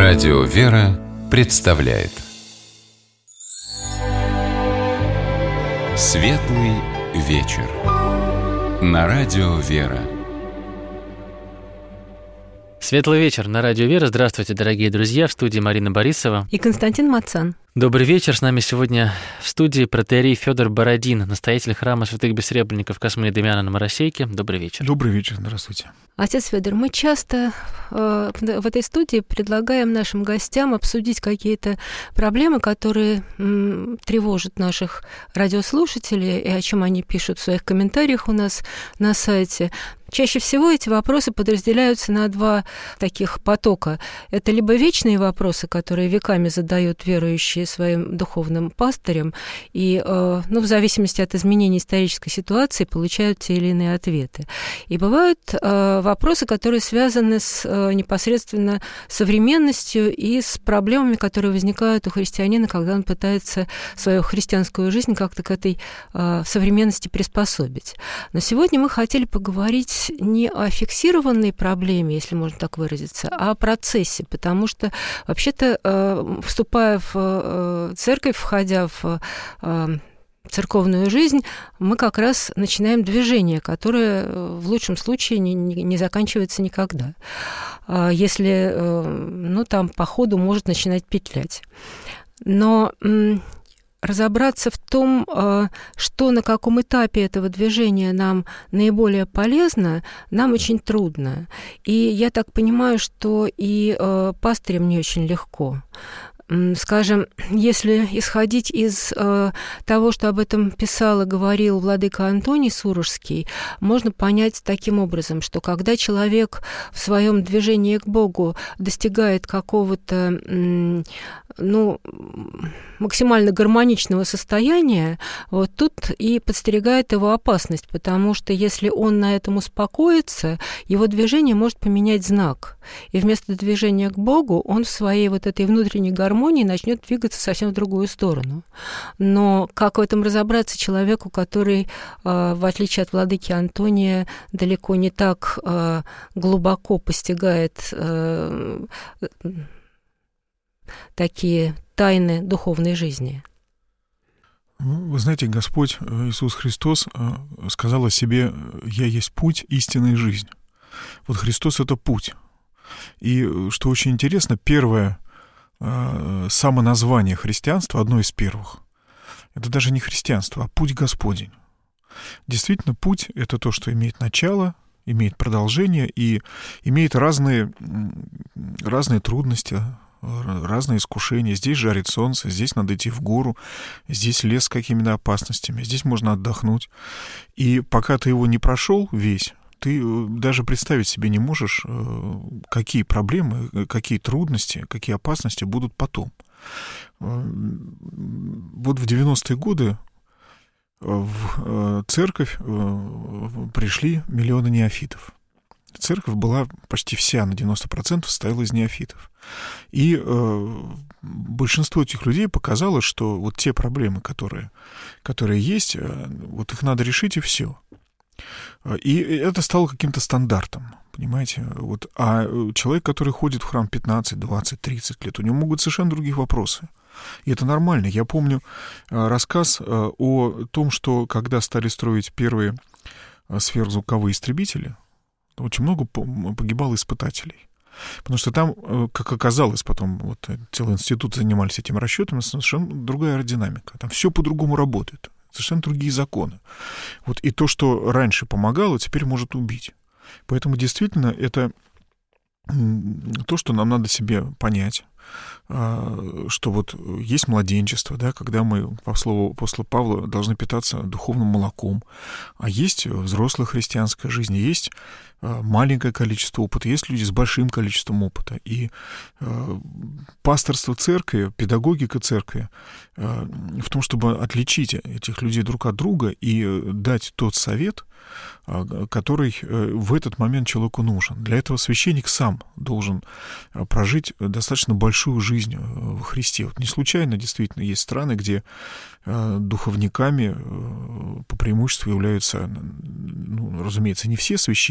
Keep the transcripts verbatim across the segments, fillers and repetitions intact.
Радио «Вера» представляет Светлый вечер на Радио «Вера». Светлый вечер на Радио «Вера». Здравствуйте, дорогие друзья. В студии Марина Борисова и Константин Мацан. Добрый вечер. С нами сегодня в студии протоиерей Фёдор Бородин, настоятель храма святых бессребренников Космы и Дамиана на Моросейке. Добрый вечер. Добрый вечер. Здравствуйте. Отец Фёдор, мы часто э, в этой студии предлагаем нашим гостям обсудить какие-то проблемы, которые м, тревожат наших радиослушателей, и о чем они пишут в своих комментариях у нас на сайте. Чаще всего эти вопросы подразделяются на два таких потока. Это либо вечные вопросы, которые веками задают верующие своим духовным пастырям, и, э, ну, в зависимости от изменений исторической ситуации, получают те или иные ответы. И бывают э, вопросы, которые связаны с э, непосредственно современностью и с проблемами, которые возникают у христианина, когда он пытается свою христианскую жизнь как-то к этой э, современности приспособить. Но сегодня мы хотели поговорить не о фиксированной проблеме, если можно так выразиться, а о процессе, потому что вообще-то, э, вступая в э, церковь, входя в э, церковную жизнь, мы как раз начинаем движение, которое в лучшем случае не, не заканчивается никогда. Если, ну, там по ходу может начинать петлять. Но разобраться в том, что на каком этапе этого движения нам наиболее полезно, нам очень трудно. И я так понимаю, что и пастырям не очень легко. Скажем, если исходить из э, того, что об этом писал и говорил владыка Антоний Сурожский, можно понять таким образом, что когда человек в своем движении к Богу достигает какого-то, м, ну, максимально гармоничного состояния, вот тут и подстерегает его опасность, потому что если он на этом успокоится, его движение может поменять знак. И вместо движения к Богу он в своей вот этой внутренней гармонии начнет двигаться совсем в другую сторону. Но как в этом разобраться человеку, который, в отличие от владыки Антония, далеко не так глубоко постигает такие тайны духовной жизни? Вы знаете, Господь Иисус Христос сказал о себе: «Я есть путь, истина и жизнь». Вот Христос — это путь. И, что очень интересно, первое самоназвание христианства, одно из первых, это даже не христианство, а путь Господень. Действительно, путь — это то, что имеет начало, имеет продолжение и имеет разные, разные трудности, разные искушения. Здесь жарит солнце, здесь надо идти в гору, здесь лес с какими-то опасностями, здесь можно отдохнуть. И пока ты его не прошел весь, ты даже представить себе не можешь, какие проблемы, какие трудности, какие опасности будут потом. Вот в девяностые годы в церковь пришли миллионы неофитов. Церковь была почти вся, на девяносто процентов, состояла из неофитов. И э, большинство этих людей показало, что вот те проблемы, которые, которые есть, э, вот их надо решить, и все. И это стало каким-то стандартом, понимаете? Вот. А человек, который ходит в храм пятнадцать, двадцать, тридцать лет, у него могут совершенно другие вопросы. И это нормально. Я помню рассказ о том, что когда стали строить первые сверхзвуковые истребители, очень много погибало испытателей. Потому что там, как оказалось, потом вот целый институт занимались этим расчетом, совершенно другая аэродинамика. Там все по-другому работает. Совершенно другие законы. Вот и то, что раньше помогало, теперь может убить. Поэтому действительно это то, что нам надо себе понять, что вот есть младенчество, да, когда мы, по слову апостола Павла, должны питаться духовным молоком, а есть взрослая христианская жизнь, есть маленькое количество опыта, есть люди с большим количеством опыта. И э, пасторство церкви, педагогика церкви э, в том, чтобы отличить этих людей друг от друга и дать тот совет, э, который э, в этот момент человеку нужен. Для этого священник сам должен прожить достаточно большую жизнь во Христе. Вот не случайно действительно есть страны, где э, духовниками э, по преимуществу являются, ну, разумеется, не все священники, да,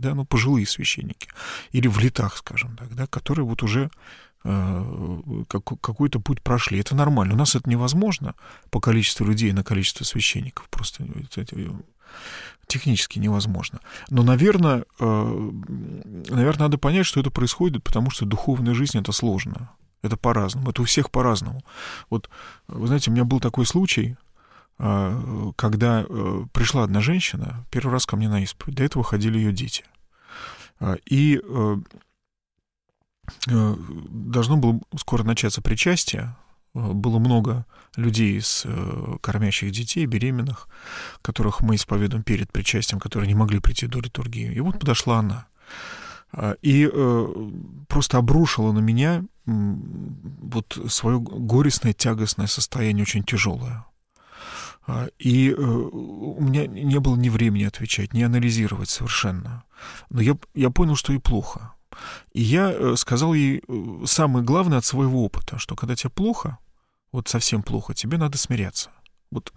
да, ну, пожилые священники, или в летах, скажем так, да, которые вот уже э, как, какой-то путь прошли. Это нормально. У нас это невозможно по количеству людей на количество священников. Просто это, это технически невозможно. Но, наверное, э, наверное, надо понять, что это происходит, потому что духовная жизнь — это сложно. Это по-разному. Это у всех по-разному. Вот, вы знаете, у меня был такой случай, когда пришла одна женщина первый раз ко мне на исповедь. До этого ходили ее дети. И должно было скоро начаться причастие. Было много людей с кормящих детей, беременных, которых мы исповедуем перед причастием, которые не могли прийти до литургии. И вот подошла она. И просто обрушила на меня вот свое горестное, тягостное состояние, очень тяжелое. И у меня не было ни времени отвечать, ни анализировать совершенно. Но я, я понял, что ей плохо. И я сказал ей самое главное от своего опыта, что когда тебе плохо, вот совсем плохо, тебе надо смиряться. Вот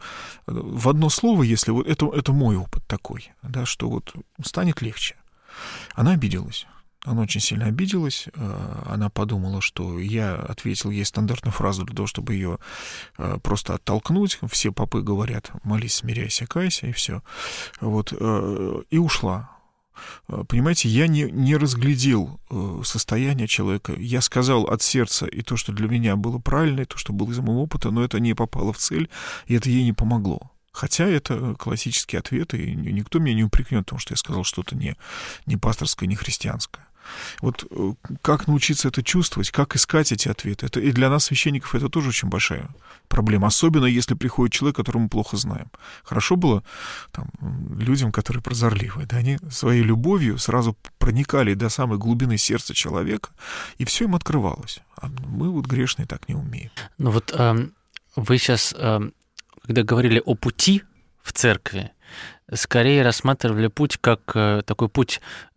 в одно слово, если вот это, это мой опыт такой, да, что вот станет легче. Она обиделась. Она очень сильно обиделась, она подумала, что я ответил ей стандартную фразу для того, чтобы ее просто оттолкнуть. Все попы говорят: молись, смиряйся, кайся, и все. Вот, и ушла. Понимаете, я не, не разглядел состояние человека. Я сказал от сердца и то, что для меня было правильно, и то, что было из моего опыта, но это не попало в цель, и это ей не помогло. Хотя это классический ответ, и никто меня не упрекнет, потому что я сказал что-то не, не пасторское, не христианское. Вот как научиться это чувствовать, как искать эти ответы? Это, и для нас, священников, это тоже очень большая проблема. Особенно, если приходит человек, которого мы плохо знаем. Хорошо было там, людям, которые прозорливые, да, они своей любовью сразу проникали до самой глубины сердца человека, и все им открывалось. А мы вот грешные так не умеем. Ну вот э, вы сейчас, э, когда говорили о пути в церкви, скорее рассматривали путь как э, такой путь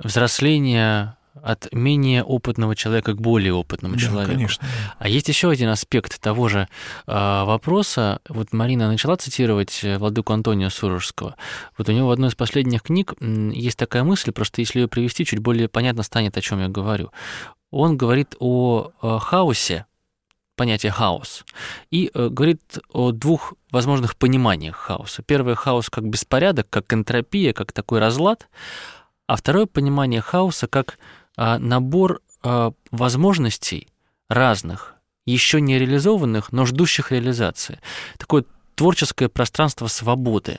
взросления от менее опытного человека к более опытному да, человеку. Конечно. А есть еще один аспект того же э, вопроса. Вот Марина начала цитировать владыку Антония Сурожского. Вот у него в одной из последних книг есть такая мысль, просто если ее привести, чуть более понятно станет, о чем я говорю. Он говорит о, о хаосе, понятие хаос, и э, говорит о двух возможных пониманиях хаоса. Первое — хаос как беспорядок, как энтропия, как такой разлад, а второе понимание хаоса как э, набор э, возможностей разных, еще не реализованных, но ждущих реализации. Такое творческое пространство свободы,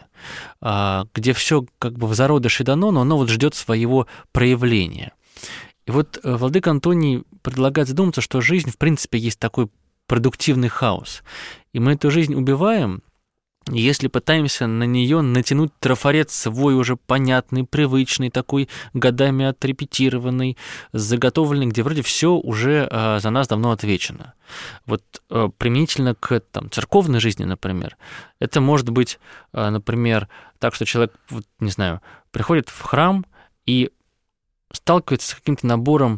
э, где все как бы в зародыше дано, но оно вот ждет своего проявления. И вот э, владыка Антоний предлагает задуматься, что жизнь, в принципе, есть такой продуктивный хаос. И мы эту жизнь убиваем, если пытаемся на нее натянуть трафарет свой уже понятный, привычный, такой годами отрепетированный, заготовленный, где вроде все уже э, за нас давно отвечено. Вот э, применительно к там, церковной жизни, например, это может быть, э, например, так, что человек, вот, не знаю, приходит в храм и сталкивается с каким-то набором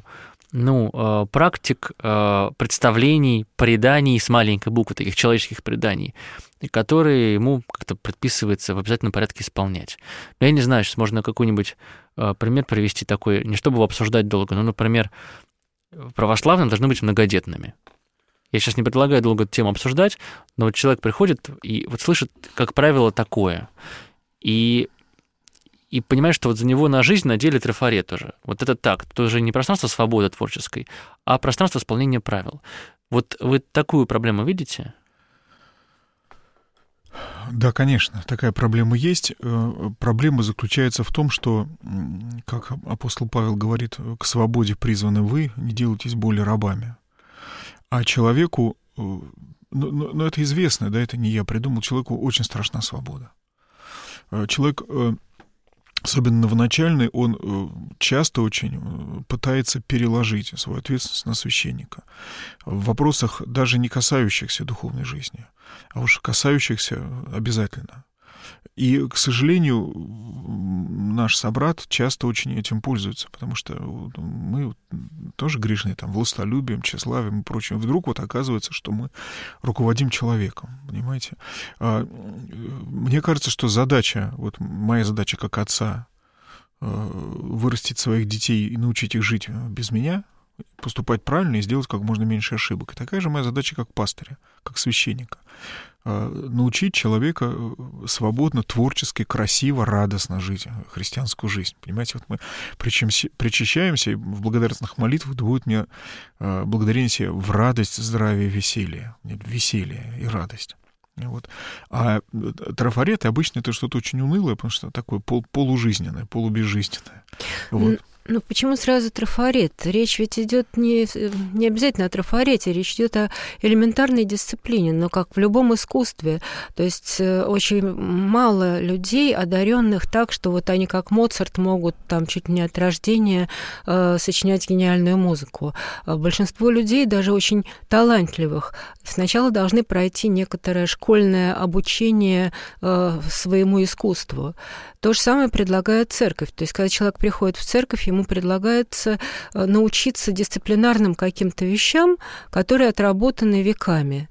ну, практик, представлений, преданий с маленькой буквы, таких человеческих преданий, которые ему как-то предписывается в обязательном порядке исполнять. Я не знаю, сейчас можно какой-нибудь пример привести такой, не чтобы его обсуждать долго, но, например, православные должны быть многодетными. Я сейчас не предлагаю долго эту тему обсуждать, но вот человек приходит и вот слышит, как правило, такое. И И понимаешь, что вот за него на жизнь надели трафарет уже. Вот это так. Это уже не пространство свободы творческой, а пространство исполнения правил. Вот вы такую проблему видите? Да, конечно, такая проблема есть. Проблема заключается в том, что, как апостол Павел говорит, к свободе призваны вы, не делайтесь более рабами. А человеку, ну, ну это известно, да, это не я придумал, человеку очень страшна свобода. Человек, особенно новоначальный, он часто очень пытается переложить свою ответственность на священника в вопросах, даже не касающихся духовной жизни, а уж касающихся обязательно. И, к сожалению, наш собрат часто очень этим пользуется, потому что мы тоже грешные, там, властолюбием, тщеславием и прочим. Вдруг вот оказывается, что мы руководим человеком, понимаете? Мне кажется, что задача, вот моя задача как отца, вырастить своих детей и научить их жить без меня, поступать правильно и сделать как можно меньше ошибок. И такая же моя задача как пастыря, как священника. Научить человека свободно, творчески, красиво, радостно жить христианскую жизнь. Понимаете, вот мы причащаемся, и в благодарственных молитвах будет мне благодарение себе в радость, здравие, веселье. Веселье и радость. Вот. А трафареты обычно это что-то очень унылое, потому что такое пол, полужизненное, полубезжизненное. Вот. Ну, почему сразу трафарет? Речь ведь идет не, не обязательно о трафарете, речь идет о элементарной дисциплине, но как в любом искусстве. То есть очень мало людей, одаренных так, что вот они, как Моцарт, могут там чуть ли не от рождения э, сочинять гениальную музыку. Большинство людей, даже очень талантливых, сначала должны пройти некоторое школьное обучение э, своему искусству. То же самое предлагает церковь. То есть, когда человек приходит в церковь, ему предлагается научиться дисциплинарным каким-то вещам, которые отработаны веками.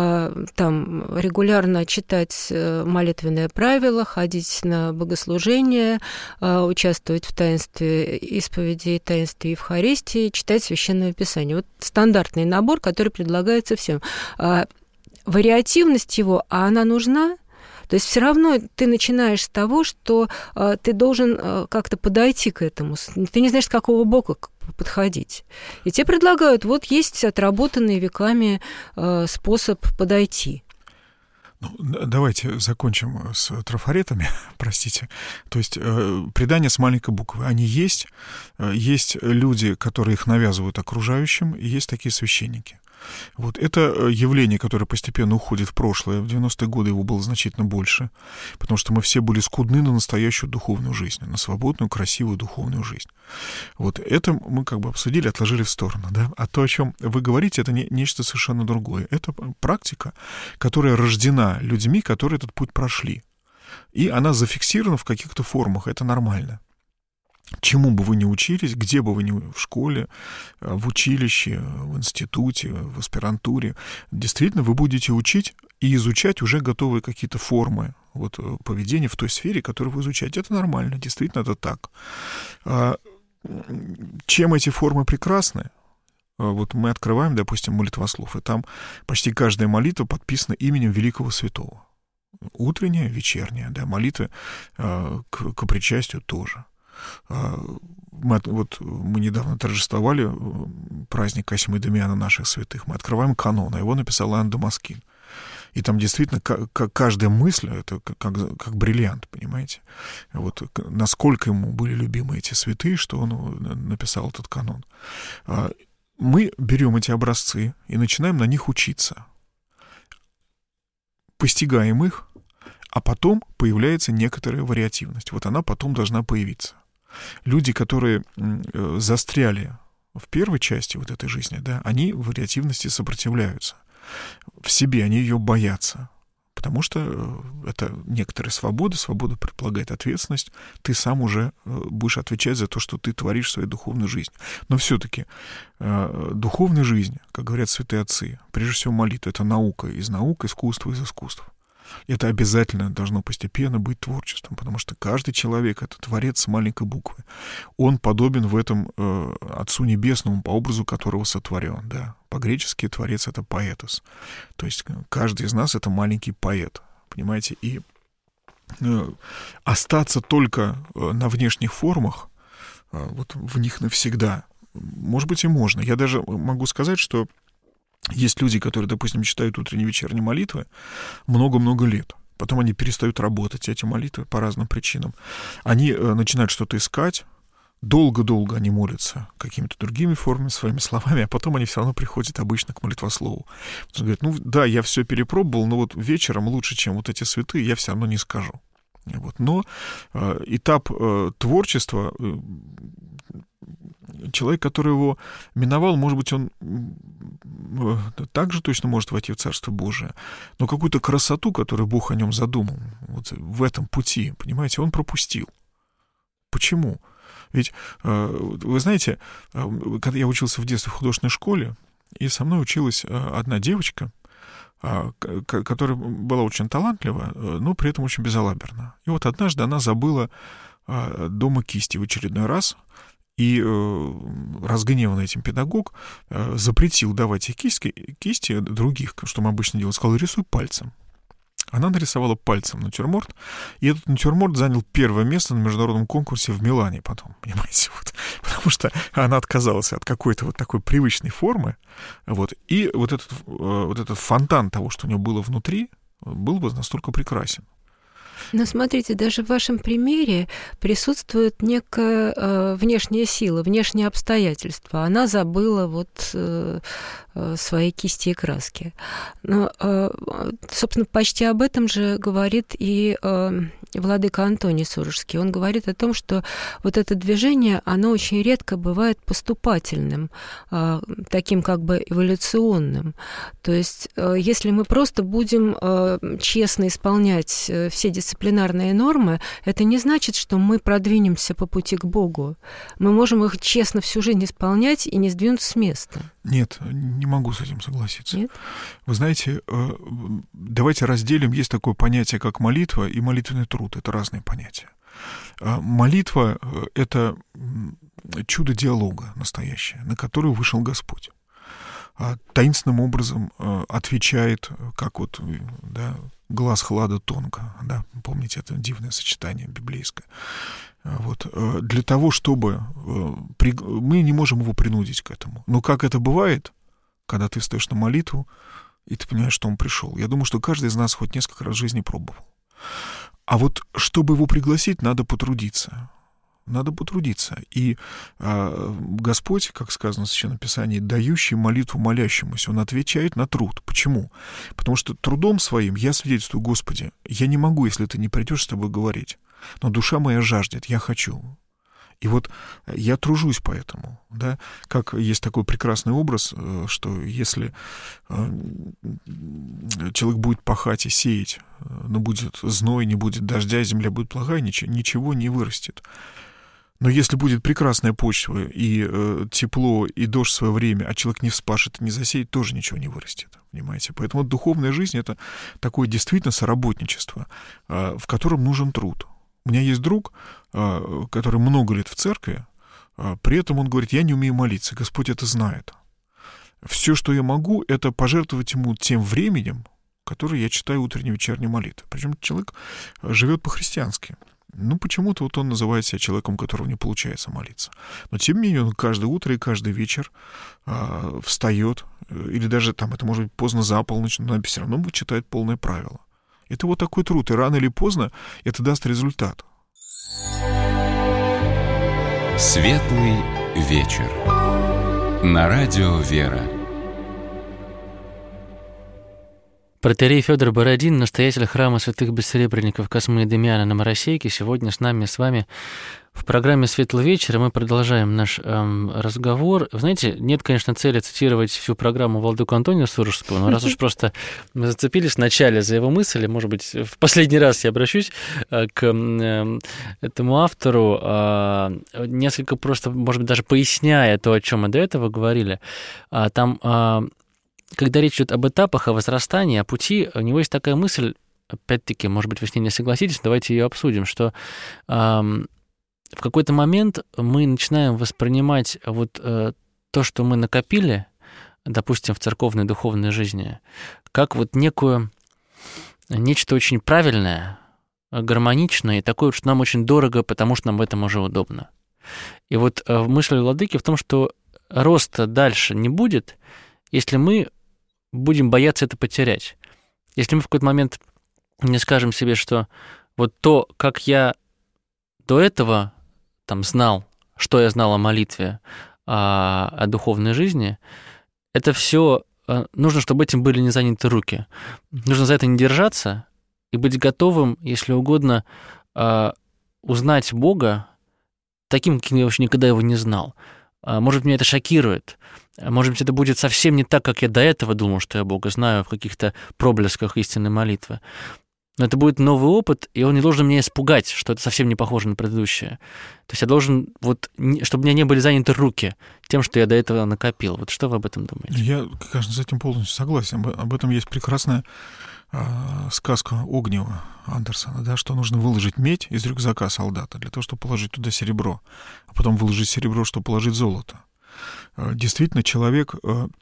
Там регулярно читать молитвенные правила, ходить на богослужения, участвовать в таинстве исповеди и таинстве Евхаристии, читать Священное Писание. Вот стандартный набор, который предлагается всем. Вариативность его, а она нужна? То есть все равно ты начинаешь с того, что э, ты должен э, как-то подойти к этому. Ты не знаешь, с какого бока подходить. И тебе предлагают, вот есть отработанный веками э, способ подойти. Ну, давайте закончим с трафаретами, простите. То есть э, предания с маленькой буквы, они есть. Э, есть люди, которые их навязывают окружающим, и есть такие священники. Вот это явление, которое постепенно уходит в прошлое. В девяностые годы его было значительно больше, потому что мы все были скудны на настоящую духовную жизнь, на свободную, красивую духовную жизнь. Вот это мы как бы обсудили, отложили в сторону. Да? А то, о чем вы говорите, это не, нечто совершенно другое. Это практика, которая рождена людьми, которые этот путь прошли. И она зафиксирована в каких-то формах. Это нормально. Чему бы вы ни учились, где бы вы ни в школе, в училище, в институте, в аспирантуре, действительно вы будете учить и изучать уже готовые какие-то формы вот, поведения в той сфере, которую вы изучаете. Это нормально, действительно это так. Чем эти формы прекрасны? Вот мы открываем, допустим, молитвослов, и там почти каждая молитва подписана именем великого святого. Утренняя, вечерняя, да, молитвы к, к причастию тоже. Мы, вот, мы недавно торжествовали праздник Касима и Дамиана наших святых. Мы открываем канон, а его написал Иоанн Дамаскин. И там действительно как, как каждая мысль, это как, как, как бриллиант, понимаете? Вот, насколько ему были любимы эти святые, что он написал этот канон. Мы берем эти образцы и начинаем на них учиться. Постигаем их, а потом появляется некоторая вариативность. Вот она потом должна появиться. Люди, которые застряли в первой части вот этой жизни, да, они вариативности сопротивляются. В себе они ее боятся, потому что это некоторая свобода, свобода предполагает ответственность, ты сам уже будешь отвечать за то, что ты творишь в своей духовной жизни. Но все-таки духовная жизнь, как говорят святые отцы, прежде всего молитва, это наука из наук, искусство из искусств. Это обязательно должно постепенно быть творчеством, потому что каждый человек — это творец с маленькой буквы. Он подобен в этом э, Отцу Небесному, по образу которого сотворен. Да? По-гречески творец — это поэтос. То есть каждый из нас — это маленький поэт, понимаете? И э, остаться только на внешних формах, э, вот в них навсегда, может быть, и можно. Я даже могу сказать, что есть люди, которые, допустим, читают утренние и вечерние молитвы много-много лет. Потом они перестают работать, эти молитвы, по разным причинам. Они э, начинают что-то искать, долго-долго они молятся какими-то другими формами, своими словами, а потом они все равно приходят обычно к молитвослову. Он говорит, ну да, я все перепробовал, но вот вечером лучше, чем вот эти святые, я все равно не скажу. Вот. Но э, этап э, творчества... Э, Человек, который его миновал, может быть, он также точно может войти в Царство Божие, но какую-то красоту, которую Бог о нем задумал, вот в этом пути, понимаете, он пропустил. Почему? Ведь, вы знаете, когда я учился в детстве в художественной школе, и со мной училась одна девочка, которая была очень талантлива, но при этом очень безалаберна. И вот однажды она забыла дома кисти в очередной раз, и разгневанный этим педагог запретил давать ей кисти, кисти других, что мы обычно делаем, сказал: рисуй пальцем. Она нарисовала пальцем натюрморт, и этот натюрморт занял первое место на международном конкурсе в Милане потом, понимаете, вот, потому что она отказалась от какой-то вот такой привычной формы, вот, и вот этот, вот этот фонтан того, что у нее было внутри, был бы настолько прекрасен. Но смотрите, даже в вашем примере присутствует некая э, внешняя сила, внешние обстоятельства. Она забыла вот э, свои кисти и краски. Но, э, собственно, почти об этом же говорит и э, владыка Антоний Сурожский. Он говорит о том, что вот это движение, оно очень редко бывает поступательным, э, таким как бы эволюционным. То есть, э, если мы просто будем э, честно исполнять э, все дисциплины, дисциплинарные нормы, это не значит, что мы продвинемся по пути к Богу. Мы можем их честно всю жизнь исполнять и не сдвинуться с места. Нет, не могу с этим согласиться. Нет? Вы знаете, давайте разделим, есть такое понятие, как молитва и молитвенный труд. Это разные понятия. Молитва — это чудо диалога настоящее, на которое вышел Господь. Таинственным образом отвечает, как вот, да, глаз хлада тонко, да, помните это дивное сочетание библейское. Вот. Для того, чтобы... Мы не можем его принудить к этому. Но как это бывает, когда ты встаешь на молитву, и ты понимаешь, что он пришел? Я думаю, что каждый из нас хоть несколько раз в жизни пробовал. А вот чтобы его пригласить, надо потрудиться. Надо потрудиться. И э, Господь, как сказано в Священном Писании, дающий молитву молящемуся, Он отвечает на труд. Почему? Потому что трудом своим я свидетельствую: Господи, я не могу, если Ты не придешь с Тобой говорить. Но душа моя жаждет, я хочу. И вот я тружусь по этому. Да? Как есть такой прекрасный образ, что если человек будет пахать и сеять, но будет зной, не будет дождя, земля будет плохая, ничего, ничего не вырастет. Но если будет прекрасная почва, и э, тепло, и дождь в свое время, а человек не вспашет, не засеет, тоже ничего не вырастет. Понимаете? Поэтому духовная жизнь — это такое действительно соработничество, э, в котором нужен труд. У меня есть друг, э, который много лет в церкви, э, при этом он говорит: я не умею молиться, Господь это знает. Все, что я могу, это пожертвовать Ему тем временем, которое я читаю утренние и вечерние молитвы. Причем человек живет по-христиански. Ну, почему-то вот он называет себя человеком, которого не получается молиться. Но, тем не менее, он каждое утро и каждый вечер э, встает, или даже там, это может быть поздно за полночь, но все равно читает полное правило. Это вот такой труд, и рано или поздно это даст результат. Светлый вечер. На радио «Вера». Протоиерей Фёдор Бородин, настоятель храма святых бессеребренников Космы и Демьяна на Моросейке, сегодня с нами, с вами в программе «Светлый вечер», и мы продолжаем наш эм, разговор. Вы знаете, нет, конечно, цели цитировать всю программу владыку Антония Сурожского, но раз уж просто мы зацепились вначале за его мысли, может быть, в последний раз я обращусь э, к э, этому автору, э, несколько просто, может быть, даже поясняя то, о чем мы до этого говорили. Э, там... Э, Когда речь идет об этапах, о возрастании, о пути, у него есть такая мысль, опять-таки, может быть, вы с ней не согласитесь, давайте ее обсудим, что э, в какой-то момент мы начинаем воспринимать вот э, то, что мы накопили, допустим, в церковной духовной жизни, как вот некую, нечто очень правильное, гармоничное, и такое, что нам очень дорого, потому что нам в этом уже удобно. И вот э, мысль владыки в том, что роста дальше не будет, если мы будем бояться это потерять. Если мы в какой-то момент не скажем себе, что вот то, как я до этого там знал, что я знал о молитве, о, о духовной жизни, это все нужно, чтобы этим были не заняты руки. Нужно за это не держаться и быть готовым, если угодно, узнать Бога таким, каким я вообще никогда его не знал. Может, меня это шокирует. Может быть, это будет совсем не так, как я до этого думал, что я Бога знаю в каких-то проблесках истинной молитвы. Но это будет новый опыт, и он не должен меня испугать, что это совсем не похоже на предыдущее. То есть я должен, вот, чтобы у меня не были заняты руки тем, что я до этого накопил. Вот что вы об этом думаете? Я, конечно, с этим полностью согласен. Об этом есть прекрасная сказка Огнева Андерсона, да, что нужно выложить медь из рюкзака солдата для того, чтобы положить туда серебро, а потом выложить серебро, чтобы положить золото. Действительно, человек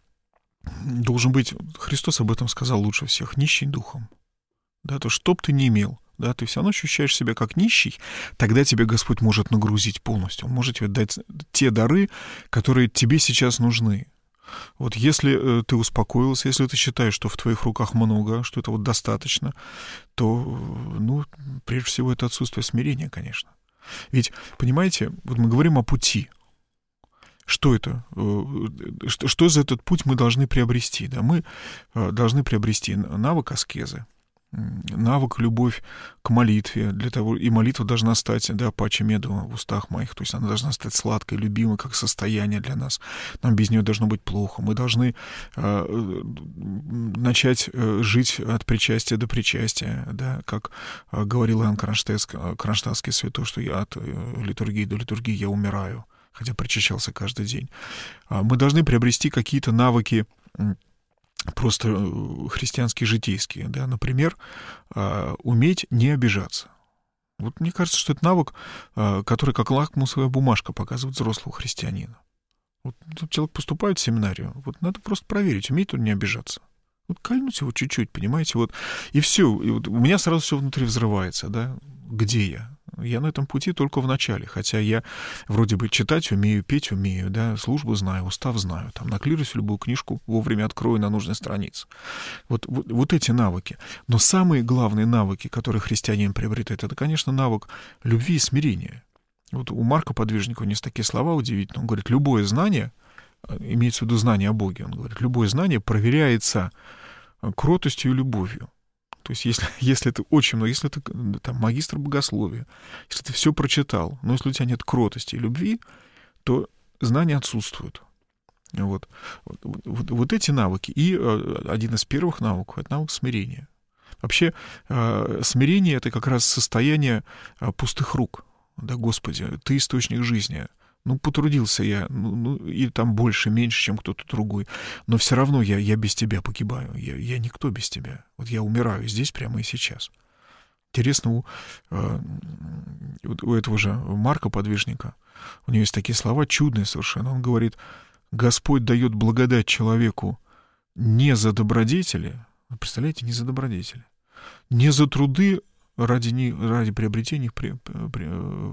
должен быть, Христос об этом сказал лучше всех, нищий духом. Да, то, что б ты ни имел, да, ты все равно ощущаешь себя как нищий, тогда тебе Господь может нагрузить полностью. Он может тебе дать те дары, которые тебе сейчас нужны. Вот если ты успокоился, если ты считаешь, что в твоих руках много, что это вот достаточно, то, ну, прежде всего, это отсутствие смирения, конечно. Ведь, понимаете, вот мы говорим о пути. Что это? Что, что за этот путь мы должны приобрести? Да? Мы должны приобрести навык аскезы, навык, любовь к молитве, для того, и молитва должна стать, да, паче меду в устах моих, то есть она должна стать сладкой, любимой, как состояние для нас. Нам без нее должно быть плохо. Мы должны э, начать э, жить от причастия до причастия, да, как э, говорил Иоанн Кронштадтский святой, что я от э, литургии до литургии я умираю, хотя причащался каждый день. Мы должны приобрести какие-то навыки просто христианские, житейские, да, например, уметь не обижаться. Вот мне кажется, что это навык, который как лакмусовая бумажка показывает взрослого христианина. Вот человек поступает в семинарию, вот надо просто проверить, умеет он не обижаться. Вот кольнуть его чуть-чуть, понимаете, вот, и все. И вот у меня сразу все внутри взрывается, да, где я? Я на этом пути только в начале, хотя я вроде бы читать умею, петь умею, да, службу знаю, устав знаю, там наклируюсь в любую книжку, вовремя открою на нужной странице. Вот, вот, вот эти навыки. Но самые главные навыки, которые христианин приобретает, это, конечно, навык любви и смирения. Вот у Марка Подвижника у него есть такие слова удивительные. Он говорит, любое знание, имеется в виду знание о Боге, он говорит, любое знание проверяется кротостью и любовью. То есть если, если ты очень много, если ты там, магистр богословия, если ты все прочитал, но если у тебя нет кротости и любви, то знания отсутствуют. Вот, вот, вот, вот эти навыки. И один из первых навыков — это навык смирения. Вообще смирение — это как раз состояние пустых рук. Да, Господи, Ты источник жизни. Ну, потрудился я, ну, ну, и там больше, меньше, чем кто-то другой. Но все равно я, я без тебя погибаю. Я, я никто без тебя. Вот я умираю здесь прямо и сейчас. Интересно, у, э, у этого же Марка Подвижника, у него есть такие слова чудные совершенно. Он говорит, Господь дает благодать человеку не за добродетели, вы представляете, не за добродетели, не за труды, ради, не, ради приобретений при, при,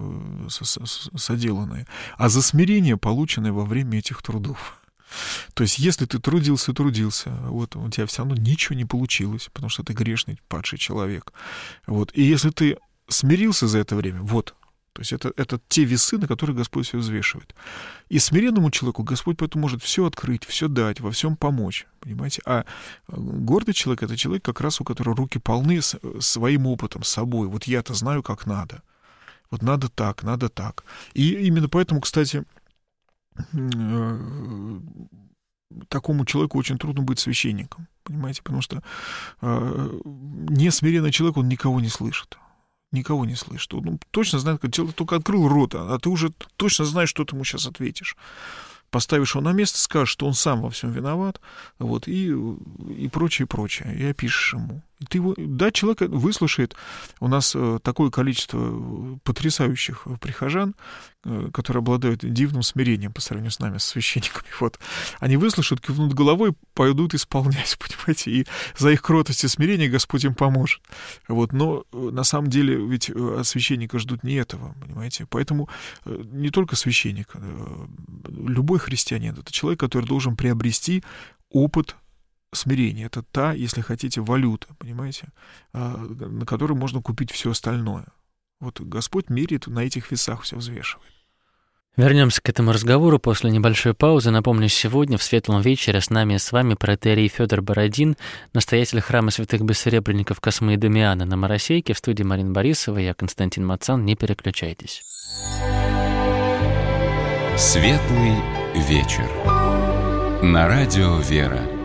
соделанные, а за смирение, полученное во время этих трудов. То есть, если ты трудился, трудился, вот у тебя все равно ничего не получилось, потому что ты грешный, падший человек. Вот. И если ты смирился за это время, вот, то есть это, это те весы, на которые Господь все взвешивает. И смиренному человеку Господь поэтому может все открыть, все дать, во всем помочь. Понимаете? А гордый человек — это человек, как раз у которого руки полны своим опытом, собой. Вот я-то знаю, как надо. Вот надо так, надо так. И именно поэтому, кстати, такому человеку очень трудно быть священником. Понимаете? Потому что несмиренный человек, он никого не слышит. Никого не слышит. Он точно знает, как человек только открыл рот, а ты уже точно знаешь, что ты ему сейчас ответишь. Поставишь его на место, скажешь, что он сам во всем виноват, вот, и, и прочее, прочее, и опишешь ему. И ты его, да, человек выслушает. У нас такое количество потрясающих прихожан, которые обладают дивным смирением по сравнению с нами, с священниками. Вот. Они выслушают, кивнут головой, пойдут исполнять, понимаете, и за их кротость и смирение Господь им поможет. Вот. Но на самом деле ведь от священника ждут не этого, понимаете. Поэтому не только священник, любой христианин — это человек, который должен приобрести опыт смирения. Это та, если хотите, валюта, понимаете, на которой можно купить все остальное. Вот Господь меряет, на этих весах все взвешивает. Вернемся к этому разговору после небольшой паузы. Напомню, сегодня в Светлом вечере с нами и с вами протоиерей Фёдор Бородин, настоятель храма святых бессеребренников Космы и Дамиана на Моросейке. В студии Марина Борисова, я Константин Мацан. Не переключайтесь. Светлый вечер. На радио «Вера».